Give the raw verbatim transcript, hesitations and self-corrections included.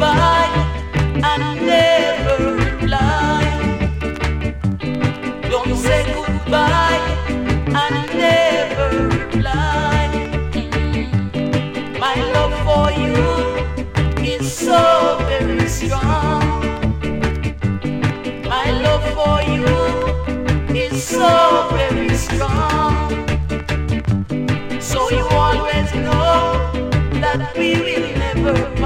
goodbye and never lie. Don't say goodbye and never lie. My love for you is so very strong. My love for you is so very strong. So you always know that we will never